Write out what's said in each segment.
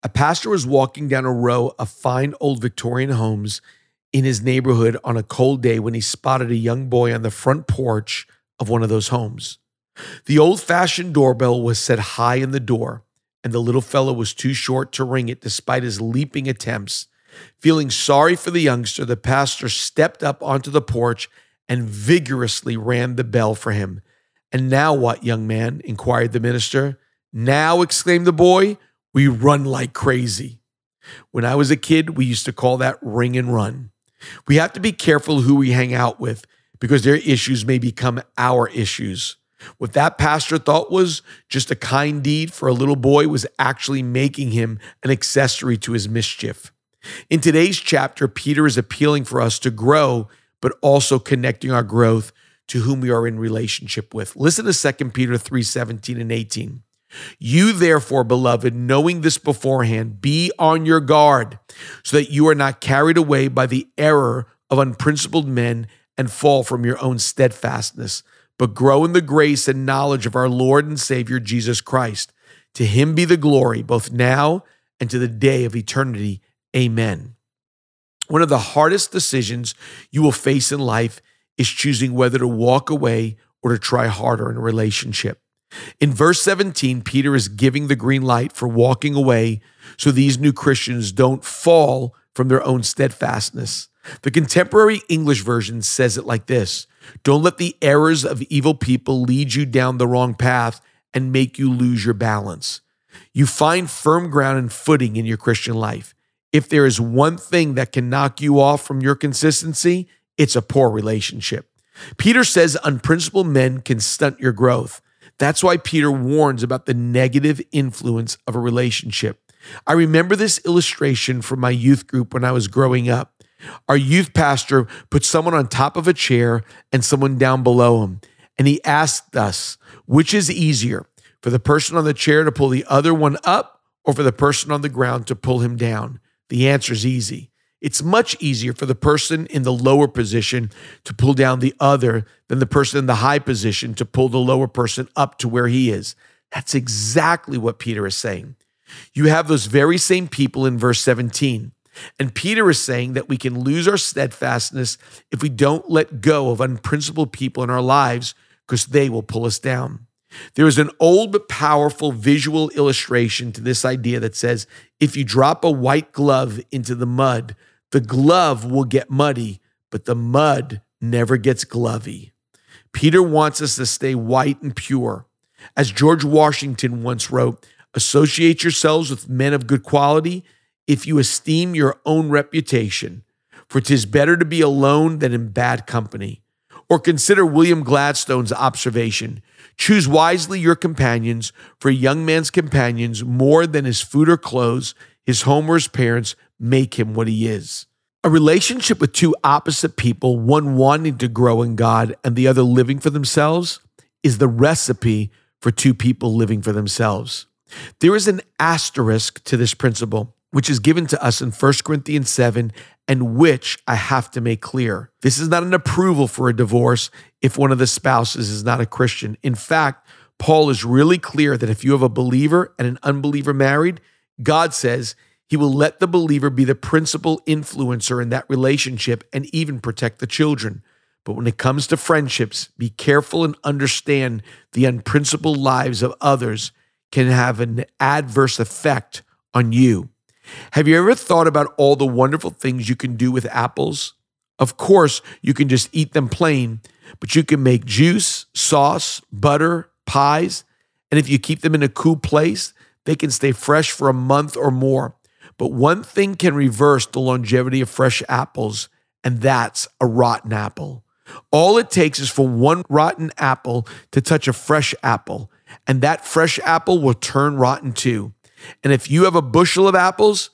A pastor was walking down a row of fine old Victorian homes in his neighborhood on a cold day when he spotted a young boy on the front porch of one of those homes. The old-fashioned doorbell was set high in the door, and the little fellow was too short to ring it despite his leaping attempts. Feeling sorry for the youngster, the pastor stepped up onto the porch and vigorously rang the bell for him. "And now what, young man?" inquired the minister. "Now," exclaimed the boy, "we run like crazy." When I was a kid, we used to call that ring and run. We have to be careful who we hang out with because their issues may become our issues. What that pastor thought was just a kind deed for a little boy was actually making him an accessory to his mischief. In today's chapter, Peter is appealing for us to grow, but also connecting our growth to whom we are in relationship with. Listen to 2 Peter 3:17 and 18. "You therefore, beloved, knowing this beforehand, be on your guard, so that you are not carried away by the error of unprincipled men and fall from your own steadfastness, but grow in the grace and knowledge of our Lord and Savior Jesus Christ. To him be the glory, both now and to the day of eternity. Amen." One of the hardest decisions you will face in life is choosing whether to walk away or to try harder in a relationship. In verse 17, Peter is giving the green light for walking away so these new Christians don't fall from their own steadfastness. The contemporary English version says it like this: "Don't let the errors of evil people lead you down the wrong path and make you lose your balance." You find firm ground and footing in your Christian life. If there is one thing that can knock you off from your consistency, it's a poor relationship. Peter says unprincipled men can stunt your growth. That's why Peter warns about the negative influence of a relationship. I remember this illustration from my youth group when I was growing up. Our youth pastor put someone on top of a chair and someone down below him. And he asked us, which is easier, for the person on the chair to pull the other one up or for the person on the ground to pull him down? The answer is easy. It's much easier for the person in the lower position to pull down the other than the person in the high position to pull the lower person up to where he is. That's exactly what Peter is saying. You have those very same people in verse 17. And Peter is saying that we can lose our steadfastness if we don't let go of unprincipled people in our lives because they will pull us down. There is an old but powerful visual illustration to this idea that says, if you drop a white glove into the mud, the glove will get muddy, but the mud never gets glovey. Peter wants us to stay white and pure. As George Washington once wrote, "Associate yourselves with men of good quality if you esteem your own reputation, for 'tis better to be alone than in bad company." Or consider William Gladstone's observation, "Choose wisely your companions, for a young man's companions, more than his food or clothes, his home or his parents, make him what he is." A relationship with two opposite people, one wanting to grow in God and the other living for themselves, is the recipe for two people living for themselves. There is an asterisk to this principle, which is given to us in 1 Corinthians 7, and which I have to make clear. This is not an approval for a divorce if one of the spouses is not a Christian. In fact, Paul is really clear that if you have a believer and an unbeliever married, God says he will let the believer be the principal influencer in that relationship and even protect the children. But when it comes to friendships, be careful and understand the unprincipled lives of others can have an adverse effect on you. Have you ever thought about all the wonderful things you can do with apples? Of course, you can just eat them plain, but you can make juice, sauce, butter, pies, and if you keep them in a cool place, they can stay fresh for a month or more. But one thing can reverse the longevity of fresh apples, and that's a rotten apple. All it takes is for one rotten apple to touch a fresh apple, and that fresh apple will turn rotten too. And if you have a bushel of apples,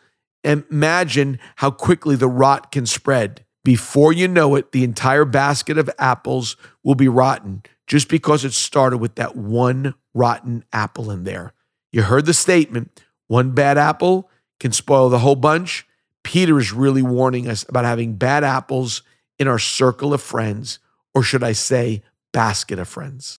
imagine how quickly the rot can spread. Before you know it, the entire basket of apples will be rotten just because it started with that one rotten apple in there. You heard the statement, one bad apple can spoil the whole bunch. Peter is really warning us about having bad apples in our circle of friends, or should I say, basket of friends.